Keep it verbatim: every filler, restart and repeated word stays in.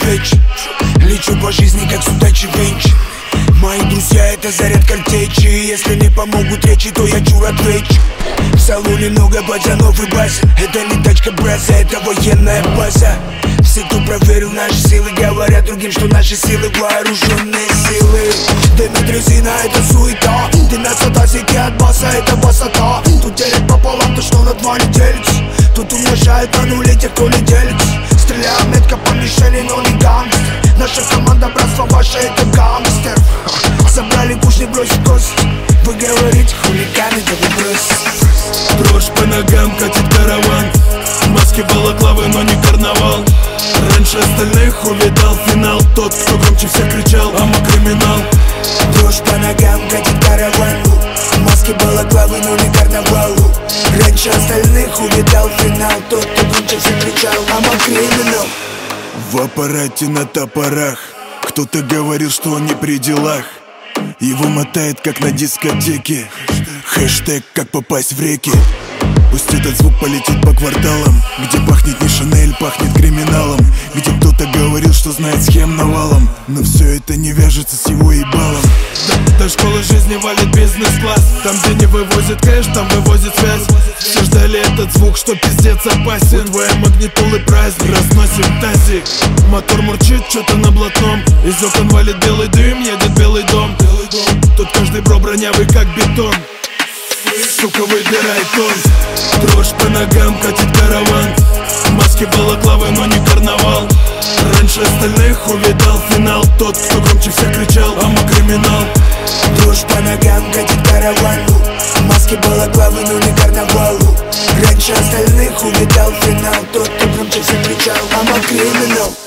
свечи. Лечу по жизни, как судачий венчи. Мои друзья — это заряд картечи. Если не помогут речи, то я чур отвечу. В салоне много пацанов и база. Это не тачка браза, это военная база. Все, кто проверил наши силы, говорят другим, что наши силы вооруженные силы. Дымит резина, это суета. Дымятся тазики от баса, это басота. Тут делят пополам то, что на два не делится. Тут умножают на нули тех, кто не делится. Стреляю метко по мишени, но не гангстер. Наша команда, братство ваше, это гангстер. Собрали куш, не бросит кость. Вы говорите, хулиганы, да вы бросите. Дрожь по ногам, катит караван. Маски балаклавы, но не карнавал. Раньше остальных увидал финал. Тот, кто громче всех кричал, а мы криминал. Дрожь по ногам, катит караван. Маски балаклавы, но не карнавал. Раньше остальных увидал финал. Тот, кто громче всех кричал, а мы криминал. В аппарате на топорах. Кто-то говорил, что он не при делах. Его мотает, как на дискотеке. Хэштег, как попасть в реки. Пусть этот звук полетит по кварталам, где пахнет не Шанель, пахнет криминалом. Где кто-то говорил, что знает схем навалом. Но все это не вяжется с его ебалом. До, до школы жизни валит бизнес-класс. Там, где не вывозит кэш, там вывозит связь. Все ждали этот звук, что пиздец опасен. У твоей магнитолы праздник, разносим тазик. Мотор мурчит, что-то на блатном. Из окон валит белый дым, едет белый дом. Тут каждый бро бронявый, как бетон. Сука, выбирай тон. Дрожь по ногам, катит караван. Маски балаклавы, но не карнавал. Раньше остальных увидал финал. Тот, кто громче всех кричал, а мы криминал. Дрожь по ногам, катит караван. Маски балаклавы, но не карнавал. Раньше остальных увидал финал. Тот, кто громче всех кричал, а мы криминал.